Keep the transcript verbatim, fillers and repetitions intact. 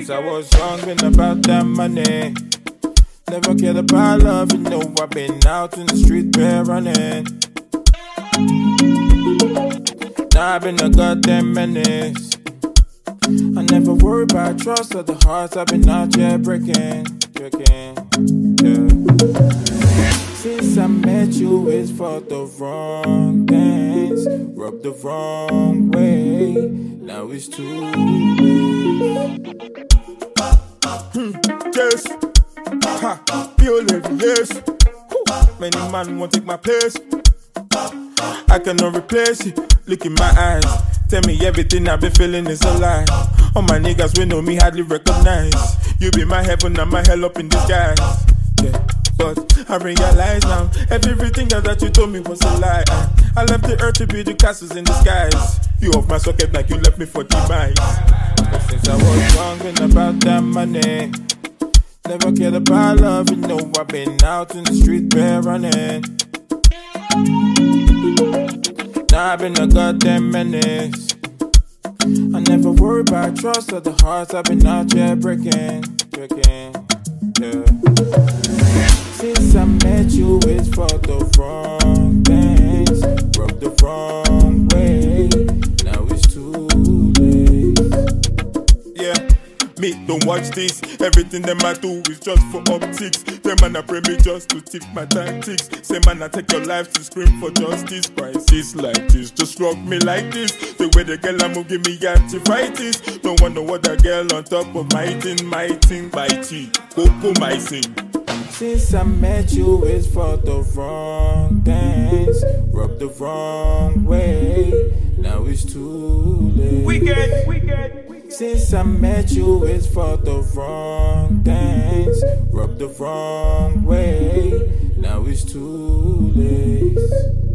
Since I was young, been about that money. Never cared about love, you know I've been out in the street, bare running. Now I've been a goddamn menace. I never worry about trust or the hearts I've been out here breaking, breaking, yeah. Since I met you, it's for the wrong things, rubbed the wrong way. Now it's too late. Hmm, yes, ha, feel every yes. Many man won't take my place. I cannot replace you. Look in my eyes, tell me everything I've been feeling is a lie. All my niggas we know me hardly recognize. You be my heaven and my hell up in disguise. Yeah, but I realize now everything that you told me was a lie. I left the earth to be the castles in the skies. You off my socket like you left me for demise. But since I was young, been about that money. Never cared about love, you know I've been out in the street, bare running. Now I've been a goddamn menace. I never worry about trust or the hearts I've been out here breaking, breaking, yeah. Since I met you, it's for the wrong things, rubbed the wrong way. Now it's too late. Yeah, me don't watch this. Everything them I do is just for optics. Them man I pray me just to tip my tactics. Say man I take your life to scream for justice. Crisis like this, just rock me like this. The way the girl I move give me arthritis. Don't want no other girl on top of my thing, my thing, my tea. Coco my sing. Since I met you, it's for the wrong things, rubbed the wrong way. Now it's too late. We get, we get, we get. Since I met you, it's for the wrong things, rubbed the wrong way. Now it's too late.